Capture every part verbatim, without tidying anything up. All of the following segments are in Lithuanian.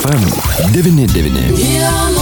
Ef Em devyni devyni.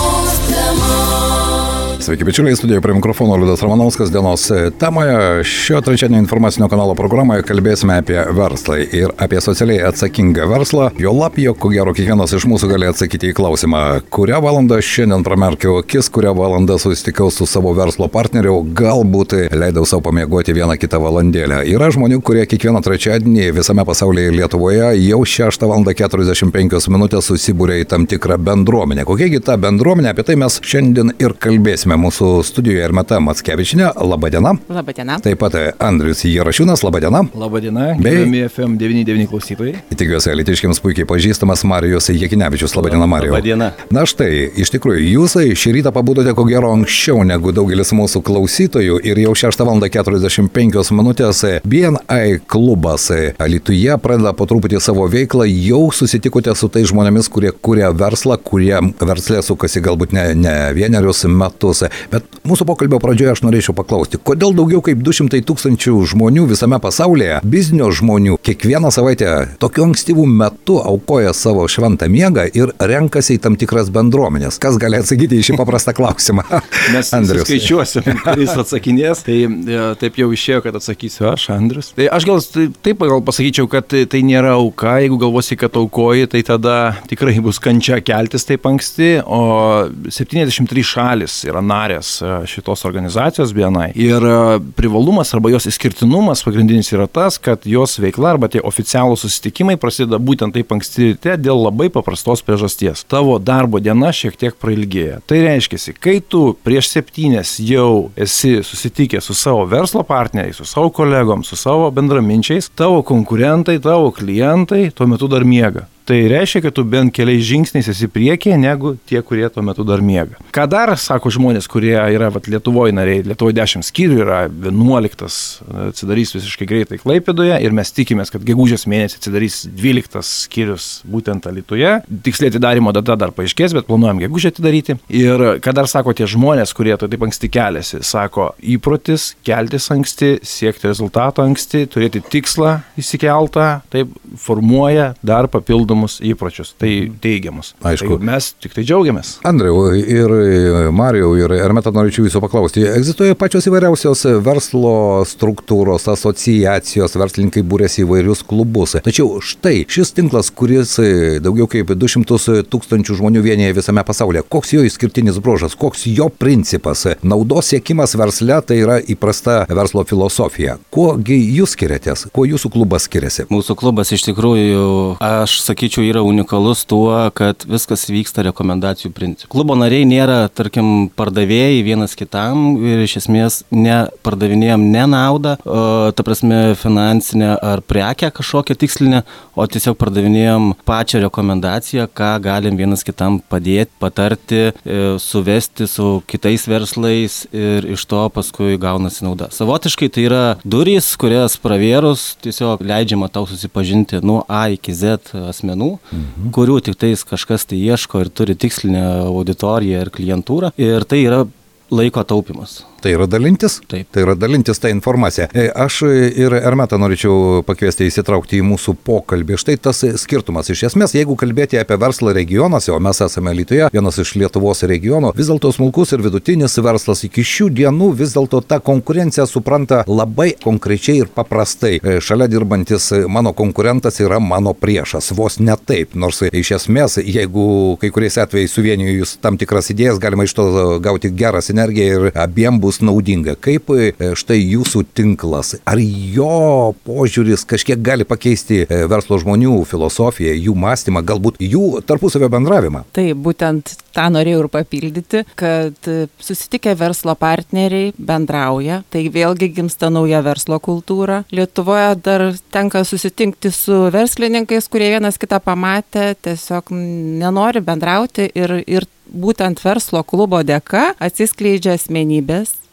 Sveiki, bičiuliai, studijoje prie mikrofono Liudas Ramanauskas. Dienos temoje šio trečiadienio informacinio kanalo programoje kalbėsime apie verslą ir apie socialiai atsakingą verslą. Jo lapijo, ko gero, kiekvienas iš mūsų gali atsakyti į klausimą, kurią valandą šiandien pramerkiau akis, kurią valandą susitikau su savo verslo partneriu, galbūt leidau savo pamiegoti vieną kitą valandėlę. Yra žmonių, kurie kiekvieną trečiadienį visame pasaulyje ir Lietuvoje jau šeštą valandą keturiasdešimt penkios minutės susibūrė į tam tikrą bendruomenę. Kokiagi ta bendruomenė, apie tai mes šiandien ir kalbėsime. Mūsų studijoje Ermeta Mackevičienė, laba diena. Labą dieną. Taip pat Andrius Jarašiūnas, laba diena. Labą dieną, gerbiami Ef Em devyni devyni klausytojai. Tikiuosi, alytiškiams puikiai pažįstamas Marijus Jakinevičius, laba diena, Marijau. Labą dieną. Na štai, iš tikrųjų, jūs šį rytą pabudote ko gero anksčiau negu daugelis mūsų klausytojų ir jau šeštą valandą keturiasdešimt penkios minutės B N I klubas Alytuje pradeda po truputį savo veiklą, jau susitikote su tais žmonėmis, kurie kuria verslą, kurie verslė sukasi galbūt ne, ne vienerius metus. Bet mūsų pokalbio pradžioje aš norėčiau paklausti, kodėl daugiau kaip du šimtai tūkstančių žmonių visame pasaulyje, biznio žmonių, kiekvieną savaitę tokiu ankstyvų metu aukoja savo šventą miegą ir renkasi į tam tikras bendruomenės. Kas gali atsakyti į šį paprastą klausimą? Mes skaičiuosim, kuris atsakinės. Tai taip jau išėjo, kad atsakysiu aš, Andrius. Tai aš gal taip gal pasakyčiau, kad tai nėra auka. Jeigu galvosi, kad aukoji, tai tada tikrai bus kančia keltis taip anksti, o septyniasdešimt trys šalis yra narės šitos organizacijos B N I. Ir privalumas arba jos išskirtinumas pagrindinis yra tas, kad jos veikla arba tie oficialūs susitikimai prasideda būtent taip anksti ryte dėl labai paprastos priežasties. Tavo darbo diena šiek tiek prailgėja. Tai reiškia, kai tu prieš septynias jau esi susitikęs su savo verslo partneriais, su savo kolegom, su savo bendraminčiais, tavo konkurentai, tavo klientai tuo metu dar miega. Tai reiškia, kad tu bent keliais žingsniais esi priekyje, negu tie, kurie tuo metu dar miega. Ką dar sako žmonės, kurie yra vat, Lietuvoje nariai, Lietuvoje dešimt skyrių, yra vienuoliktas, atsidarys visiškai greitai Klaipėdoje ir mes tikimės, kad gegužės mėnesį atsidarys dvyliktas skyrius būtent Alytuje. Tiksliai atidarymo data dar paaiškės, bet planuojam gegužę atidaryti. Ir ką dar sako tie žmonės, kurie to taip anksti keliasi, sako įprotis keltis anksti, siekti rezultato anksti, turėti tikslą įsikeltą, taip formuoja dar papildomą įpročius, tai teigiamus. Aišku. Tai mes tik tai džiaugiamės. Andriau ir Marijau ir Ermeta norėčiau jūsų paklausti. Egzistuoja pačios įvairiausios verslo struktūros, asociacijos, verslininkai būrėsi įvairius klubus. Tačiau štai šis tinklas, kuris daugiau kaip du šimtus tūkstančių žmonių vienyje visame pasaulyje, koks jo išskirtinis bruožas, koks jo principas? Naudos siekimas versle tai yra įprasta verslo filosofija. Kuogi jūs skiriatės? Kuo jūsų klubas skiriasi? Mūsų klubas iš tikrųjų, aš sakyčiau, yra unikalus tuo, kad viskas vyksta rekomendacijų principu. Klubo nariai nėra, tarkim, pardavėjai vienas kitam ir iš esmės ne pardavinėjom ne naudą, o, ta prasme finansinę ar prekę kažkokią tikslinę, o tiesiog pardavinėjom pačią rekomendaciją, ką galim vienas kitam padėti, patarti, suvesti su kitais verslais ir iš to paskui gaunasi nauda. Savotiškai tai yra durys, kurias pravėrus tiesiog leidžiama tau susipažinti nuo A iki Z asmenų, mhm. kurių tik tais kažkas tai ieško ir turi tikslinę auditoriją ir klientūrą. Ir tai yra laiko taupimas. Tai yra dalintis? Taip. Tai yra dalintis tą informaciją. Aš ir Ermetą norėčiau pakviesti įsitraukti į mūsų pokalbį. Štai tas skirtumas. Iš esmės, jeigu kalbėti apie verslą regionuose, o mes esame Alytuje, vienas iš Lietuvos regionų, vis dėlto smulkus ir vidutinis verslas iki šių dienų vis dėlto tą konkurenciją supranta labai konkrečiai ir paprastai. Šalia dirbantis mano konkurentas yra mano priešas. Vos ne taip. Nors iš esmės, jeigu kai kuriais atvejais suvienijus tam tikras idėjas, galima iš to gauti gerą sinergiją ir abiem bus naudinga. Kaip štai jūsų tinklas, ar jo požiūris kažkiek gali pakeisti verslo žmonių filosofiją, jų mąstymą, galbūt jų tarpusavio bendravimą? Tai būtent tą norėjau ir papildyti, kad susitikę verslo partneriai bendrauja, tai vėlgi gimsta nauja verslo kultūra. Lietuvoje dar tenka susitinkti su verslininkais, kurie vienas kitą pamatę, tiesiog nenori bendrauti ir, ir būtent verslo klubo dėka atsiskleidžia asmenybės,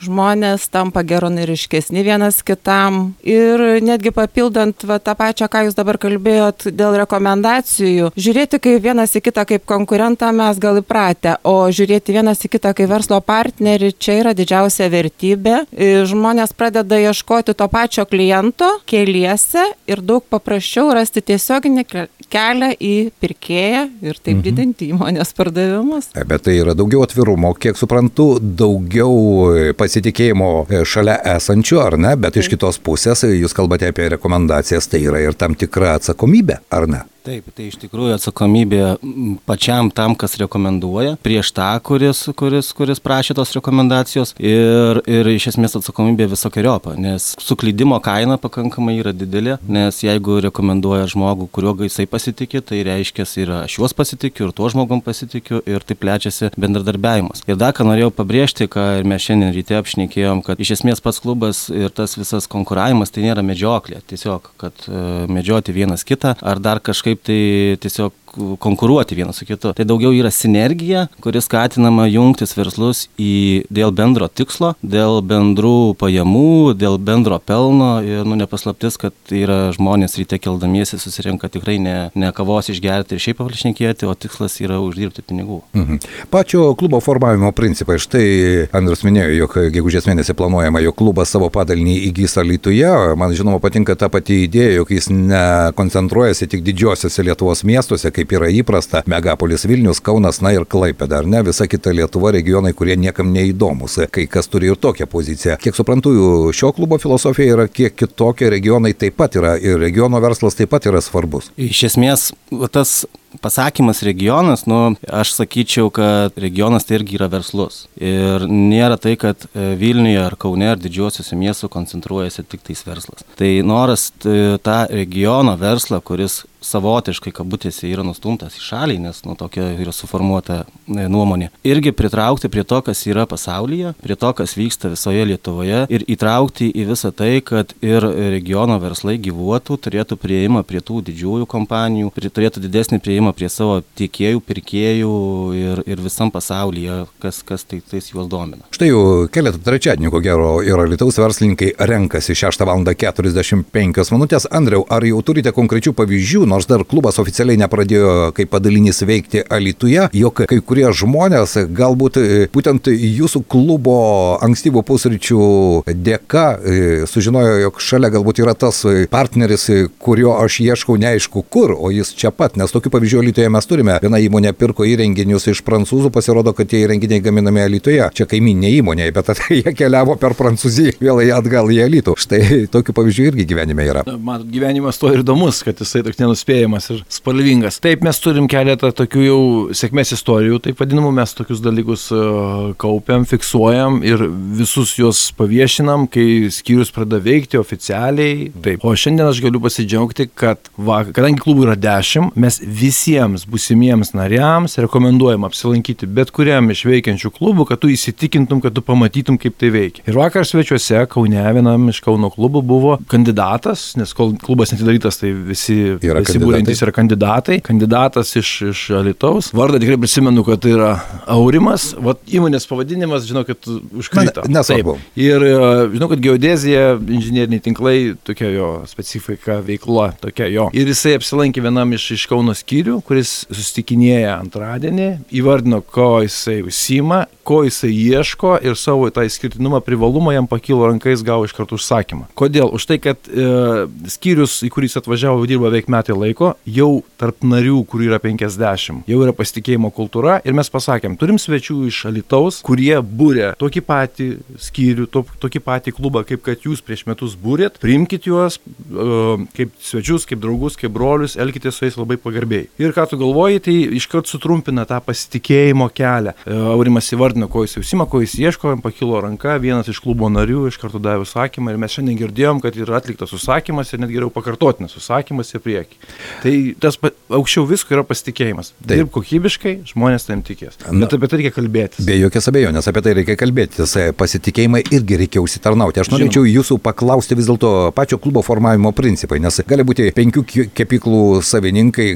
žmonės tampa geronoriškesni vienas kitam ir netgi papildant va, tą pačią, ką jūs dabar kalbėjot dėl rekomendacijų, žiūrėti kaip vienas į kitą kaip konkurentą mes gal įpratę, o žiūrėti vienas į kitą kaip verslo partnerį, čia yra didžiausia vertybė. Žmonės pradeda ieškoti to pačio kliento keliese ir daug paprasčiau rasti tiesioginį kelią į pirkėją ir taip mhm. didinti įmonės pardavimus. Bet tai yra daugiau atvirumo, kiek suprantu, daugiau pasitikėjimo šalia esančių, ar ne? Bet iš kitos pusės, jūs kalbate apie rekomendacijas, tai yra ir tam tikra atsakomybė, ar ne? Taip, tai iš tikrųjų atsakomybė pačiam tam, kas rekomenduoja, prieš tą, kuris, kuris, kuris prašė tos rekomendacijos ir, ir iš esmės atsakomybė visokeriopą, nes suklydimo kaina pakankamai yra didelė, nes jeigu rekomenduoja žmogų, kuriuo jisai pasitikė, tai reiškia ir aš juos pasitikiu, ir tuo žmogum pasitikiu ir taip plečiasi bendradarbiavimas. Ir dar ką norėjau pabrėžti, ką ir mes šiandien ryte apšnekėjom, kad iš esmės pats klubas ir tas visas konkuravimas tai nėra medžioklė, tiesiog, kad uh, medžioti vienas kitą ar dar kažkaip tai tiesiog konkuruoti vienas su kitu. Tai daugiau yra sinergija, kuris skatinama jungtis verslus į dėl bendro tikslo, dėl bendrų pajamų, dėl bendro pelno ir nu nepaslaptis, kad yra žmonės ryte keldamiesi susirenka tikrai ne, ne kavos išgerti ir šiaip pašnekėti, o tikslas yra uždirbti pinigų. Mhm. Pačio klubo formavimo principai. Štai Andrius minėjo, jog gegužės mėnesį planuojama, jog klubas savo padalinį įgys Alytuje. Man žinoma patinka ta pati idėja, jog jis nekoncentruojasi tik didžiosiuose Lietuvos miestuose, kaip yra įprasta, Megapolis, Vilnius, Kaunas, na ir Klaipėda, ar ne, visa kita Lietuva regionai, kurie niekam neįdomus, kai kas turi ir tokią poziciją. Kiek suprantu, šio klubo filosofija yra kiek kitokia, regionai taip pat yra ir regiono verslas taip pat yra svarbus. Iš esmės, tas pasakymas regionas, nu, aš sakyčiau, kad regionas tai irgi yra verslus. Ir nėra tai, kad Vilniuje ar Kaune ar didžiuosiuose miestuose koncentruojasi tik tais verslas. Tai noras tą regiono verslą, kuris savotiškai kabutėse yra nustumtas į šalį, nes nu, tokia yra suformuota nuomonė. Irgi pritraukti prie to, kas yra pasaulyje, prie to, kas vyksta visoje Lietuvoje ir įtraukti į visą tai, kad ir regiono verslai gyvuotų, turėtų prieimą prie tų didžiųjų kompanijų, prie, turėtų didesnį prieimą prie savo tiekėjų, pirkėjų ir, ir visam pasaulyje, kas, kas tai, tais juos domina. Štai jau keletą trečiadienį, ko gero, ir Alytaus verslininkai renkasi šeštą valandą keturiasdešimt penkios minutės. Andriau, ar jau turite konkrečių pavyzdžių, nors dar klubas oficialiai nepradėjo kaip padalinys veikti Alytuje, jog kai kurie žmonės galbūt būtent jūsų klubo ankstyvų pusryčių dėka sužinojo, jog šalia galbūt yra tas partneris, kurio aš ieškau neaišku kur, o jis čia pat, nes tokių pavyzdžių Alytuje mes turime. Viena įmonė pirko įrenginius iš prancūzų, pasirodo, kad tie įrenginiai gaminami Alytuje. Čia kaimynė įmonė, bet jie keliavo per Prancūziją vėl atgal į Alytų. Štai tokių pavyzdžių irgi gyvenime yra. Man gyvenimas to ir įdomus, kad jisai toks nenuspėjamas ir spalvingas. Taip, mes turim keletą tokių jau sėkmės istorijų, taip vadinamų, mes tokius dalykus kaupiam, fiksuojam ir visus juos paviešinam, kai skyrius pradeda veikti oficialiai. Taip. O šiandien aš galiu pasidžiaugti, kad va, kadangi klubų yra dešimt, mes visiems būsimiems nariams rekomenduojam apsilankyti bet kuriam iš veikiančių klubų, kad tu įsitikintum, kad tu pamatytum, kaip tai veikia. Ir vakar svečiuose Kaune vienam iš Kauno klubų buvo kandidatas, nes kol klubas netidarytas, tai visi, visi būrintys yra kandidatai. Kandidatas iš, iš Alytaus. Vardą tikrai prisimenu, kad tai yra Aurimas. Vat įmonės pavadinimas, žinau, kad užkrito. Na, nesvarbu. Ir žinau, kad geodezija, inžinieriniai tinklai, tokia jo specifika, veikla, tokia jo. Ir jisai apsilankė vienam iš, iš Kauno skyrių, kuris susitikinėja antradienį, įvardino, ko jisai užsima, ko jisai ieško ir savo tą išskirtinumą, privalumą jam pakilo rankais, gavo iš karto užsakymą. Kodėl? Už tai, kad e, skyrius, į kurį jis atvažiavo, dirba veik metai laiko, jau tarp narių, kurių yra penkiasdešimt, jau yra pasitikėjimo kultūra ir mes pasakėm, turim svečių iš Alytaus, kurie būrė tokį patį skyrių, to, tokį patį klubą, kaip kad jūs prieš metus būrėt, priimkit juos e, kaip svečius, kaip draugus, kaip brolius, elkite su jais labai pagarbiai. Ir ką tu galvoji, tai iškart sutrumpina tą pasitikėjimo kelią. E, Aurimas įvardino, ko jis užsima, ko jis ieško, jam pakilo ranka, vienas iš klubo narių iš karto davė užsakymą ir mes šiandien girdėjom, kad yra atliktas užsakymas ir net geriau pakartotinas užsakymas į priekį. Tai tas pa, aukščiau visko yra pasitikėjimas. Dirb kokybiškai, žmonės tam tikės. Bet apie tai reikia kalbėtis. Be jokios abejonės, apie tai reikia kalbėtis. Pasitikėjimai irgi reikia užsitarnauti. Aš norėčiau jūsų paklausti vis dėlto pačio klubo formavimo principai, nes gali būti penkių kepyklų savininkai, gali būti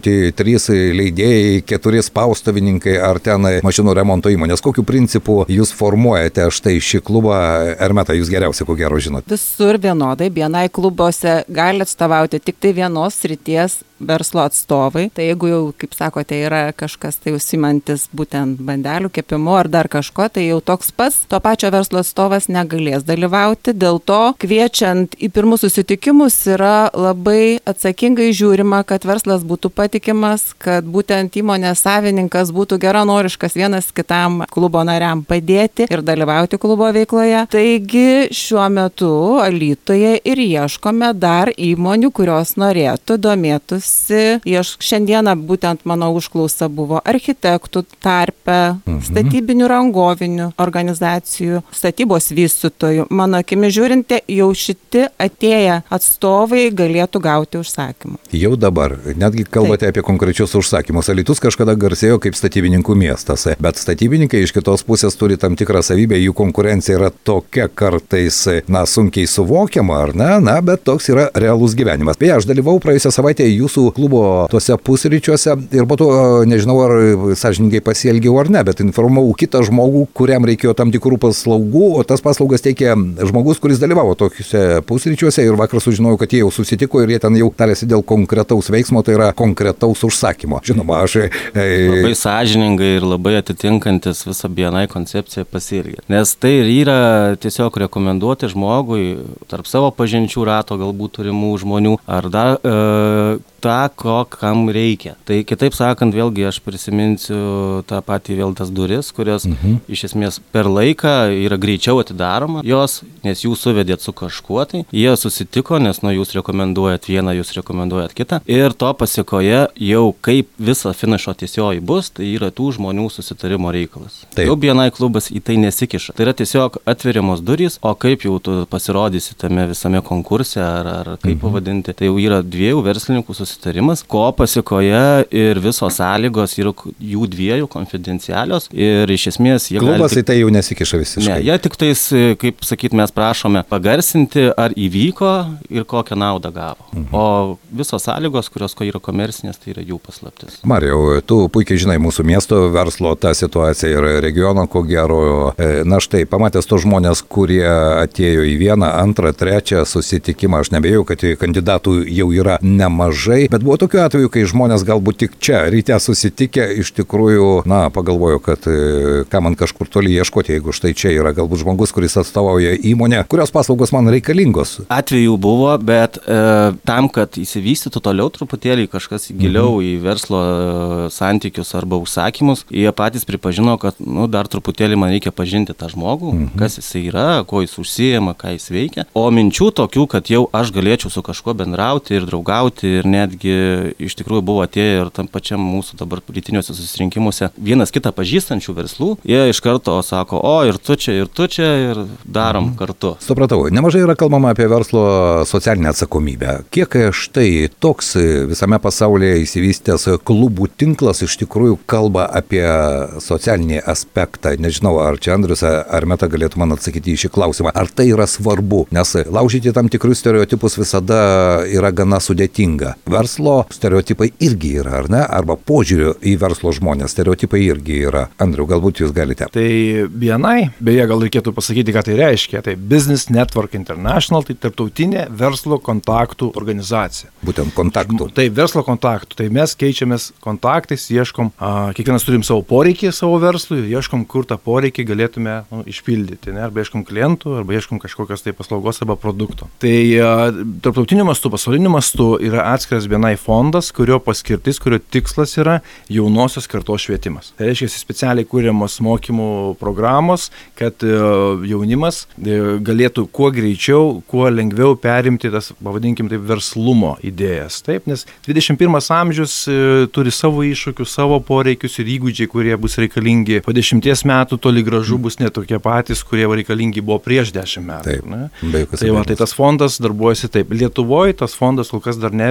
būti trys leidėjai, keturi spaustuvininkai ar ten mašinų remonto įmonės. Kokiu principu jūs formuojate štai šį klubą? Ermeta, jūs geriausiai ko gero žinot. Visur vienodai, B N I klubuose gali atstovauti tik tai vienos srities verslo atstovai. Tai jeigu jau, kaip sakote, yra kažkas tai užsimantis būtent bandelių kepimu ar dar kažko, tai jau toks pats to pačio verslo atstovas negalės dalyvauti. Dėl to kviečiant į pirmus susitikimus yra labai atsakingai žiūrima, kad verslas būtų patikimas, kad būtent įmonės savininkas būtų geranoriškas vienas kitam klubo nariam padėti ir dalyvauti klubo veikloje. Taigi šiuo metu Alytuje ir ieškome dar įmonių, kurios norėtų domėtis. Aš šiandieną būtent mano užklausa buvo architektų tarpe, mhm. statybinių rangovinių organizacijų, statybos vystytojų. Mano akimi žiūrint, jau šiti atėję atstovai galėtų gauti užsakymą. Jau dabar, netgi kalbate Taip. apie konkrečius užsakymus. Alytus kažkada garsėjo kaip statybininkų miestas, bet statybininkai iš kitos pusės turi tam tikrą savybę, jų konkurencija yra tokia kartais, na, sunkiai suvokiama, ar ne, na, bet toks yra realus gyvenimas. Beje, aš dalyvau praėjusią savaitę jūsų klubo tuose pusryčiuose ir po to, nežinau, ar sąžiningai pasielgiau ar ne, bet informavau kitą žmogų, kuriam reikėjo tam tikrų paslaugų, o tas paslaugas teikė žmogus, kuris dalyvavo tokiuose pusryčiuose ir vakar sužinojau, kad jie jau susitiko ir jie ten jau tarėsi dėl konkretaus veiksmo, tai yra konkretaus užsakymo. Žinoma, aš... E... Labai sąžiningai ir labai atitinkantis visą B N I koncepciją pasielgė. Nes tai ir yra tiesiog rekomenduoti žmogui tarp savo pažinčių rato galbūt turimų žmonių ar dar... E... tą, ko kam reikia. Tai kitaip sakant, vėlgi aš prisiminsiu tą patį vėl tas duris, kurios mhm. iš esmės per laiką yra greičiau atidaroma jos, nes jūs suvedėt su kažkuo tai, jie susitiko, nes nuo jūs rekomenduojat vieną, jūs rekomenduojat kitą ir to pasiekoje jau kaip visa finišo tiesioji bus, tai yra tų žmonių susitarimo reikalas. Taip. Jau B N I klubas į tai nesikiša. Tai yra tiesiog atveriamos durys, o kaip jau tu pasirodysi tame visame konkurse ar, ar kaip mhm. pavadinti, tai jau yra dviejų verslininkų susitarimas, ko pasiekoje ir visos sąlygos yra jų dviejų konfidencialios ir iš esmės jie klubas gali... į tai jau nesikiša visiškai. Ne, jie tik tais, kaip sakyt, mes prašome pagarsinti, ar įvyko ir kokią naudą gavo. Mhm. O visos sąlygos, kurios ko yra komercinės, tai yra jų paslaptis. Marijau, tu puikiai žinai mūsų miesto verslo tą situaciją ir regiono, ko gero. Na štai, pamatęs tos žmonės, kurie atėjo į vieną, antrą, trečią susitikimą, aš nebejau, kad kandidatų jau yra nemažai, bet buvo tokių atvejų, kai žmonės galbūt tik čia ryte susitikę iš tikrųjų, na, pagalvojo, kad ką man kažkur toli ieškoti, jeigu štai čia yra galbūt žmogus, kuris atstovauja įmonę, kurios paslaugos man reikalingos. Atvejų buvo, bet e, tam, kad įsivystytų toliau truputėlį kažkas giliau mhm. į verslo e, santykius arba užsakymus, jie patys pripažino, kad, nu, dar truputėlį man reikia pažinti tą žmogų, mhm. kas jis yra, ko jis užsijema, ką jis veikia. O minčių tokių, kad jau aš galėčiau su kažkuo bendrauti ir draugauti ir netgi iš tikrųjų buvo atėję ir tam pačiam mūsų dabar rytiniuose susirinkimuose vienas kitą pažįstančių verslų, jie iš karto sako, o ir tu čia, ir tu čia, ir darom mhm. kartu. Supratau, nemažai yra kalbama apie verslo socialinę atsakomybę. Kiek štai toks visame pasaulyje įsivystęs klubų tinklas iš tikrųjų kalba apie socialinį aspektą? Nežinau, ar čia Andrius ar Meta galėtų man atsakyti į šį klausimą. Ar tai yra svarbu? Nes laužyti tam tikrus stereotipus visada yra gana sudėtinga. Verslo stereotipai irgi yra, ar ne? Arba požiūrio į verslo žmonės stereotipai irgi yra. Andriu, galbūt jūs galite. Tai B N I, beje, gal reikėtų pasakyti, ką tai reiškia. Tai Business Network International, tai tarptautinė verslo kontaktų organizacija. Būtent kontaktų. Tai verslo kontaktų. Tai mes keičiamės kontaktais, ieškom, a, kiekvienas turim savo poreikį savo verslui, ieškom, kur tą poreikį galėtume nu, išpildyti. Ne? Arba ieškom klientų, arba ieškom kažkokios tai paslaugos arba produkto. Tai a, tarptautiniu mastu, pasauliniu mastu yra atskiras B N I fondas, kurio paskirtis, kurio tikslas yra jaunosios kartos švietimas. Tai reiškia, specialiai kūriamos mokymų programos, kad e, jaunimas e, galėtų kuo greičiau, kuo lengviau perimti tas, pavadinkim taip, verslumo idėjas. Taip, nes dvidešimt pirmas amžius e, turi savo iššūkius, savo poreikius ir įgūdžiai, kurie bus reikalingi po dešimties metų, toli gražu bus ne tokie patys, kurie reikalingi buvo prieš dešimt metų. Taip, ne? be jokios Tai, va, tai tas fondas darbuojasi taip. Lietuvoje tas fondas kol kas dar neveikia dėl paprastos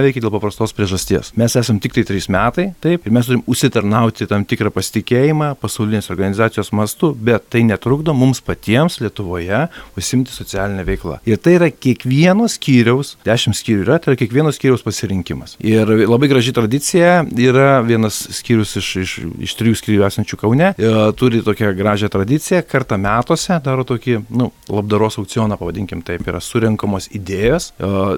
paprastos priežasties. Mes esame tik tai trys metai, taip, ir mes turim užsitarnauti tam tikrą pasitikėjimą pasaulinės organizacijos mastu, bet tai netrukdo mums patiems Lietuvoje užsimti socialinę veiklą. Ir tai yra kiekvieno skyriaus, dešimt skyrių yra, tai yra kiekvieno skyriaus pasirinkimas. Ir labai graži tradicija yra vienas skyrius iš, iš, iš trijų skyrių esančių Kaune, e, turi tokią gražią tradiciją, kartą metuose daro tokį, nu, labdaros aukcioną, pavadinkim taip, yra surenkamos idėjos,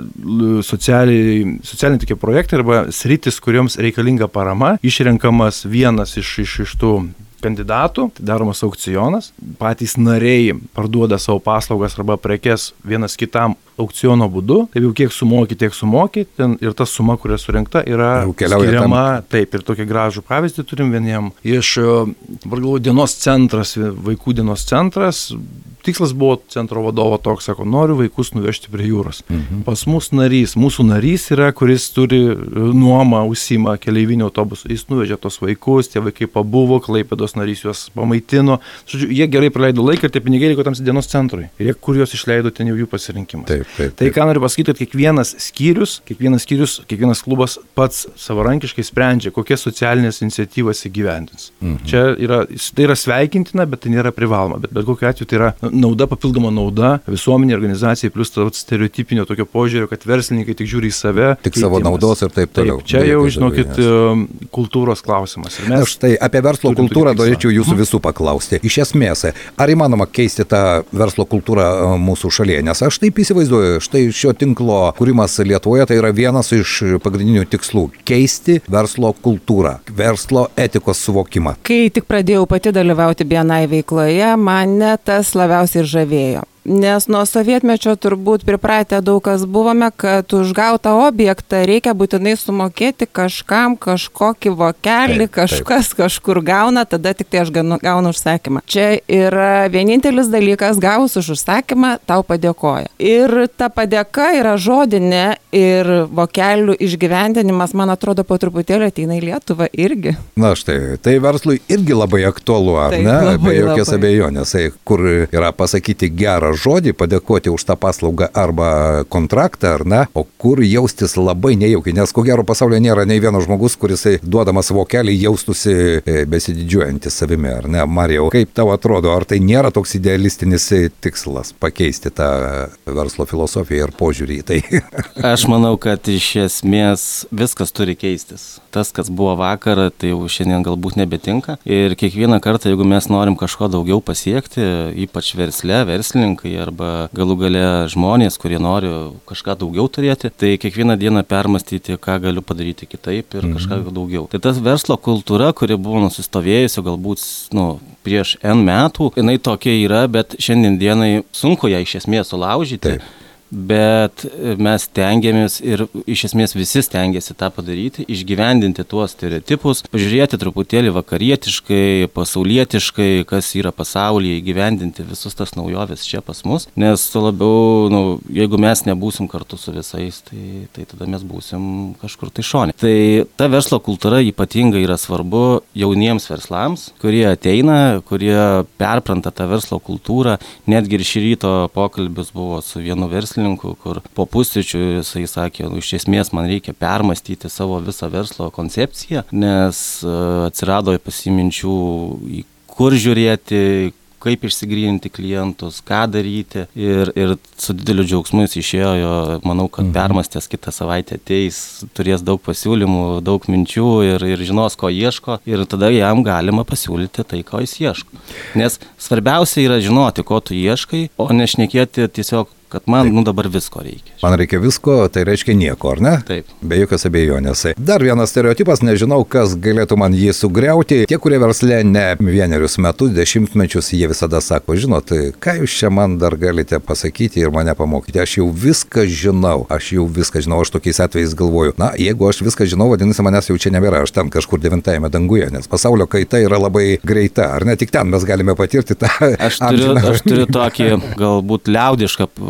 e, socialiai, socialiniai tokie projektai arba sritis, kurioms reikalinga parama, išrenkamas vienas iš, iš, iš tų kandidatų, tai daromas aukcionas, patys nariai parduoda savo paslaugas arba prekes vienas kitam aukciono būdu, taip jau kiek sumoki, tiek sumoki, ten ir ta suma, kuria surinkta, yra skiriama, taip, ir tokį gražų pavyzdį turim vieniem iš, dabar galvoju, dienos centras, vaikų dienos centras, tikslas buvo centro vadovo toks, sako, noriu vaikus nuvežti prie jūros. Mhm. Pas mus narys, mūsų narys yra, kuris turi nuomą, užsima keleivinio autobusų, jis nuvežė tos vaikus, tie vaikai pabuvo, Klaipėdos narys juos pamaitino, žodžiu, jie gerai praleido laiką ir tie pinigai liko tam dienos centrui. Ir jie, kur juos išleido, ten jau jų pasirinkimas. Taip, taip, taip. Tai ką noriu pasakyti, kad kiekvienas skyrius, kiekvienas skyrius, kiekvienas klubas pats savarankiškai sprendžia, kokias socialinės iniciatyvas įgyvendins. Mhm. Čia yra, tai yra sveikintina, bet tai nėra privaloma, bet bet kokiu atveju tai yra nauda, papildoma nauda visuomenė, organizacijai, plus stereotipinio tokio požiūrio, kad verslininkai tik žiūri į save. Tik keitimas. Savo naudos ir taip toliau. Taip, čia jau, žinokit, kultūros klausimas. Na, štai apie verslo kultūrą norėčiau jūsų visų paklausti. Iš esmės, ar įmanoma keisti tą verslo kultūrą mūsų šalyje? Nes aš taip įsivaizduoju, štai šio tinklo kūrimas Lietuvoje tai yra vienas iš pagrindinių tikslų - keisti verslo kultūrą, verslo etikos suvokimą. Kai tik pradėjau pati dalyvauti B N I veikloje, mane tas labiausiai ir žavėjo. Nes nuo sovietmečio turbūt pripratę daug kas buvome, kad už gautą objektą reikia būtinai sumokėti kažkam kažkokį vokelį, taip, kažkas taip. Kažkur gauna, tada tik tai aš gaunu užsakymą. Čia yra vienintelis dalykas, gavus už užsakymą, tau padėkoja. Ir ta padėka yra žodinė ir vokelių išgyvendinimas, man atrodo, po truputėlį ateina į Lietuvą irgi. Na štai, tai verslui irgi labai aktualu, ar taip, ne? Labai, be jokios labai. Abejonės, kur yra pasakyti gerą žodį, padėkoti už tą paslaugą arba kontraktą, ar ne, o kur jaustis labai nejaukiai, nes ko gero pasaulyje nėra nei vieno žmogus, kuris duodamas vokelį jaustųsi besididžiuojantis savimi, ar ne? Marijau, kaip tau atrodo, ar tai nėra toks idealistinis tikslas pakeisti tą verslo filosofiją ir požiūrį į tai? Aš manau, kad iš esmės viskas turi keistis. Tas, kas buvo vakar, tai jau šiandien galbūt nebetinka. Ir kiekvieną kartą, jeigu mes norim kažko daugiau pasiekti, ypač versle, verslininkai arba galų gale žmonės, kurie nori kažką daugiau turėti, tai kiekvieną dieną permastyti, ką galiu padaryti kitaip ir mhm. kažką daugiau. Tai tas verslo kultūra, kuri buvo nusistovėjusi galbūt nu, prieš N metų, jinai tokia yra, bet šiandien dienai sunku ją iš esmės sulaužyti. Taip. Bet mes stengiamės ir iš esmės visi stengiasi tą padaryti, išgyvendinti tuos stereotipus, pažiūrėti truputėlį vakarietiškai, pasaulietiškai, kas yra pasaulyje, įgyvendinti visus tas naujoves čia pas mus, nes to labiau, nu, jeigu mes nebūsim kartu su visais, tai, tai tada mes būsim kažkur tai šone. Tai ta verslo kultūra ypatingai yra svarbu jauniems verslams, kurie ateina, kurie perpranta tą verslo kultūrą, netgi ir šį ryto pokalbis buvo su vienu verslininku, kur po pusryčių jisai sakė, nu, iš esmės man reikia permastyti savo visą verslo koncepciją, nes uh, atsirado pasiminčių į kur žiūrėti, kaip išsigryninti klientus, ką daryti ir, ir su dideliu džiaugsmu jis išėjo, jo, manau, kad permastęs kitą savaitę ateis, turės daug pasiūlymų, daug minčių ir, ir žinos, ko ieško ir tada jam galima pasiūlyti tai, ko jis ieško. Nes svarbiausia yra žinoti, ko tu ieškai, o nešnekėti tiesiog kad man nu, dabar visko reikia. Man reikia visko, tai reiškia nieko, ar ne? Taip. Be jokios abejonės. Dar vienas stereotipas, nežinau, kas galėtų man jį sugriauti. Tie, kurie versle ne vienerius metus, dešimtmečius, jie visada sako, žinot, ką jūs čia man dar galite pasakyti ir mane pamokyti. Aš jau viską žinau, aš jau viską žinau, aš tokiais atvejais galvoju. Na, jeigu aš viską žinau, vadinasi, manęs jau čia nebėra, aš ten kažkur devintajame danguje, nes pasaulio kaita yra labai greita, ar ne tik ten mes galime patirti tą. Aš turiu, aš turiu tokį galbūt liaudišką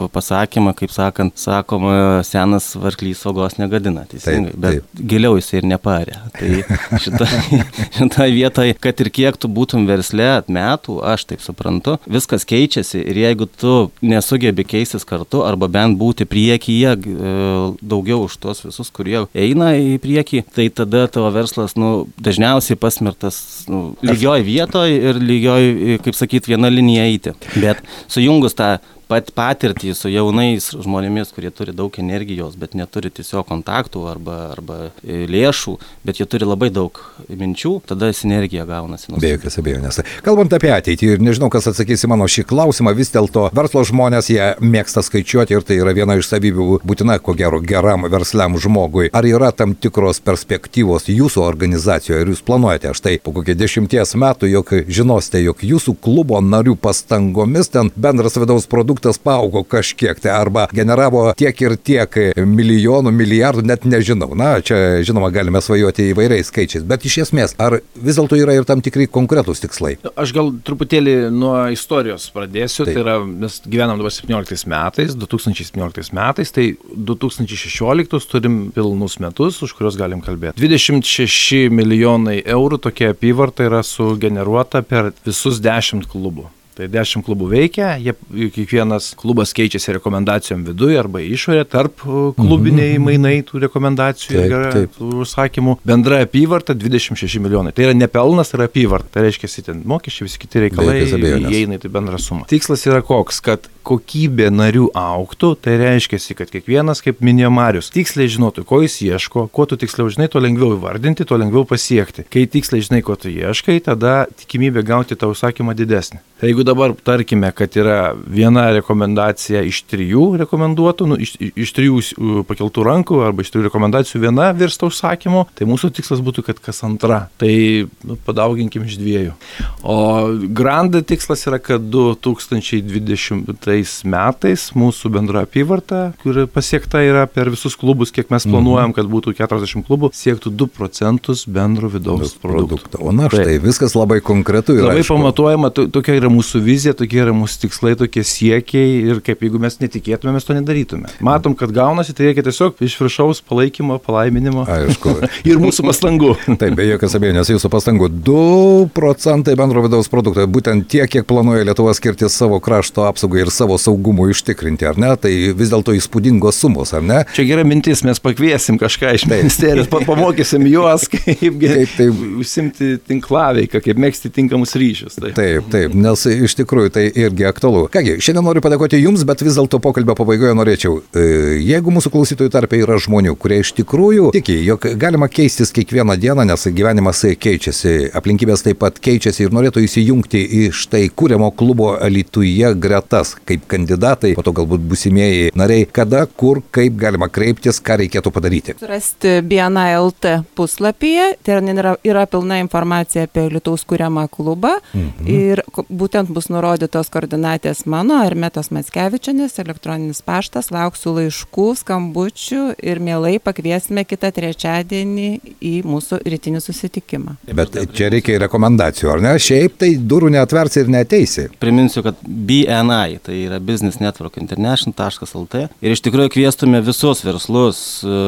pasakymą, kaip sakant, sakoma, senas varklys saugos negadina, teisingai, taip, bet taip. giliau jisai ir neparė. Tai šitą, šitą vietoj, kad ir kiek tu būtum versle metų, aš taip suprantu, viskas keičiasi ir jeigu tu nesugebi keistis kartu arba bent būti priekyje daugiau už tos visus, kurie eina į priekį, tai tada tavo verslas, nu, dažniausiai pasmirtas, nu, lygioj vietoj ir lygioj, kaip sakyt, viena linija eiti. Bet sujungus tą pat patirtį su jaunais žmonėmis, kurie turi daug energijos, bet neturi tiesiog kontaktų arba, arba lėšų, bet jie turi labai daug minčių, tada sinergija gaunasi. Be jokios abejonės. Kalbant apie ateitį, ir nežinau, kas atsakys į mano šį klausimą, vis dėlto verslo žmonės, jie mėgsta skaičiuoti ir tai yra viena iš savybių būtina, ko gero, geram versliam žmogui. Ar yra tam tikros perspektyvos jūsų organizacijoje ir jūs planuojate štai po kokie dešimties metų, jog žinosite, jog jūsų klubo narių pastangomis ten bendras vidaus produktas paaugo kažkiek, tai arba generavo tiek ir tiek milijonų, milijardų, net nežinau. Na, čia, žinoma, galime svajoti įvairiais skaičiais, bet iš esmės, ar vis dėlto yra ir tam tikrai konkretūs tikslai? Aš gal truputėlį nuo istorijos pradėsiu. Taip. Tai yra, mes gyvenam dabar septynioliktais metais, du tūkstančiai septynioliktais metais, tai du tūkstančiai šešioliktais turim pilnus metus, už kuriuos galim kalbėti. dvidešimt šeši milijonai eurų tokia apyvarta yra sugeneruota per visus dešimt klubų. Tai dešimt klubų veikia, jie, kiekvienas klubas keičiasi rekomendacijom viduje arba išorė, tarp klubiniai mainai tų rekomendacijų Taip, ir taip. tų užsakymų. Bendra apyvarta dvidešimt šeši milijonai. Tai yra ne pelnas, tai yra apyvarta. Tai reiškia, ten mokesčiai, visi kiti reikalai Be jokios abejonės. įeina į tai bendrą sumą. Tikslas yra koks, kad kokybė narių augtų, tai reiškia, kad kiekvienas, kaip minėjo Marius, tiksliai žinotų, ko jis ieško, kuo tu tiksliau žinai, to lengviau įvardinti, to lengviau pasiekti. Kai tiksliai žinai, ko tu ieškai, tada tikimybė gauti tą užsakymą didesnė. Tai jeigu dabar tarkime, kad yra viena rekomendacija iš trijų rekomenduotų, nu, iš, iš trijų pakeltų rankų arba iš trijų rekomendacijų viena virsta užsakymu, tai mūsų tikslas būtų, kad kas antra. Tai nu, padauginkim iš dviejų. O Granda tikslas yra, kad du tūkstančiai dvidešimtais metais mūsų bendra apyvarta, kuri pasiekta yra per visus klubus, kiek mes planuojam, kad būtų keturiasdešimt klubų, siektų du procentus bendro vidaus produkto. O na štai, tai viskas labai konkretu ir labai aišku. pamatuojama, to, tokia yra mūsų vizija, tokie yra mūsų tikslai, tokie siekiai ir kaip jeigu mes netikėtume, mes to nedarytume. Matom, kad gaunasi, tai reikia tiesiog iš viršaus palaikymo, palaiminimo. Aišku. Ir mūsų pastangų. Taip, be jokios abejonės, jūsų pastangų du procentai bendro vidaus produkto, būtent tiek, kiek planuoja Lietuva skirti savo krašto apsaugai ir savo saugumui ištikrinti, ar ne? Tai vis dėlto įspūdingos sumos, ar ne? Čia gera mintis, mes pakviesim kažką iš ministerijos, pamokysim juos, kaip, kaip tai užsimti tinklaveiką, kaip megzti tinkamus ryšius. Tai. Taip, taip, nes iš tikrųjų tai irgi aktualu. Kągi, šiandien noriu padėkoti Jums, bet vis dėlto pokalbio pabaigoje norėčiau, jeigu mūsų klausytojų tarpe yra žmonių, kurie iš tikrųjų tiki, jog galima keistis kiekvieną dieną, nes gyvenimas keičiasi, aplinkybės taip pat keičiasi ir norėtų įsijungti į štai kūriamo klubo Alytuje gretas, kaip kandidatai, po to galbūt būsimieji nariai, kada, kur, kaip galima kreiptis, ką reikėtų padaryti. Surasti B N A L T puslapyje, ten yra, yra pilna informacija apie Alytaus kūriamą klubą mhm. ir būtent bus nurodytos koordinatės mano ir Metos Mackevičienės, elektroninis paštas, lauksiu laiškų, skambučių ir mielai pakviesime kitą trečiadienį į mūsų rytinį susitikimą. Bet čia reikia rekomendacijų, ar ne? Šiaip tai durų neatversi ir neateisi. Priminsiu, kad B N I, tai yra Business Network International taškas L T ir iš tikrųjų kviestume visus verslus,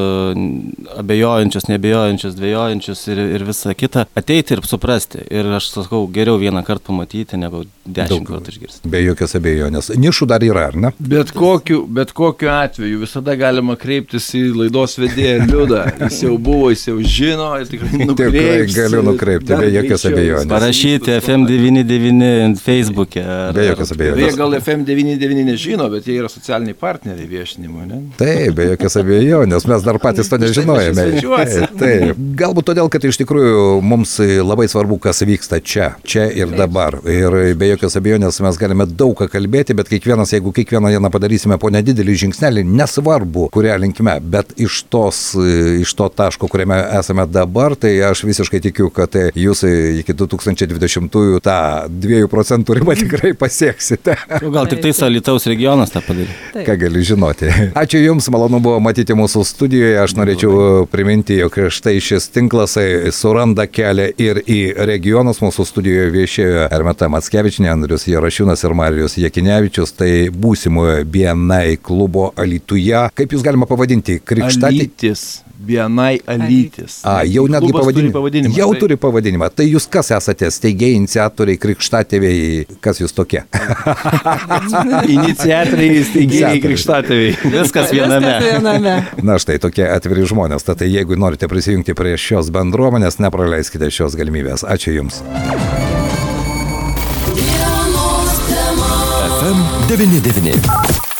abejojančius, neabejojančius, dvejojančius ir, ir visą kitą, ateiti ir suprasti. Ir aš sakau, geriau vieną kartą pamatyti, negu dešimt kartų išgirsti. Be jokios abejonės. Nišų dar yra, ar ne? Bet kokiu, bet kokiu atveju visada galima kreiptis į laidos vedėją Liudą. Jis jau buvo, jis jau žino, ir tikrai nukreips. Tikrai galiu nukreipti, be jokios abejonės. Parašyti F M devyni devyni Facebook'e. Be jokios abejonės. Jie gal F M devyni devyni nežino, bet jie yra socialiniai partneriai viešinimo, ne? Taip, be jokios abejonės, mes dar patys to nežinojame. Taip, galbūt todėl, kad iš tikrųjų mums labai svarbu, kas vyksta čia, čia ir dabar. Ir be jokios abejonės mes galime daug ką kalbėti, bet kiekvienas, jeigu kiekvieną dieną padarysime po nedidelį žingsnelį, nesvarbu, kurią linkme, bet iš, tos, iš to taško, kuriame esame dabar, tai aš visiškai tikiu, kad jūs iki du tūkstančiai dvidešimtų dvidešimtųjų tą dviejų procentų ribą tikrai pasieksite. Gal tik tai Alytaus regionas tą padarė. Ką gali žinoti. Ačiū Jums, malonu buvo matyti mūsų studijoje. Aš norėčiau priminti, jog štai šis tinklas suranda kelią ir į regionus. Mūsų studijoje viešėjo Ermeta Mackevičienė, Andrius Jarašiūnas ir Marijus Jakinevičius. Tai būsimojo B N I klubo Alytuje. Kaip jūs galima pavadinti? Krikštatė? Alytis. B N I Alytis. A, jau netgi pavadinimą. pavadinimą. Jau tai... turi pavadinimą. Tai jūs kas esate? Steigėjai, iniciatoriai, krikštatėviai? Kas jūs tokie? Iniciatoriai, steigėjai, krikštatėviai. Viskas viename. Viskas viename. Na štai, tokie atviri žmonės. Tad jeigu norite prisijungti prie šios bendruomenės, nepraleiskite šios galimybės. Ačiū Jums. F M devyni devyni.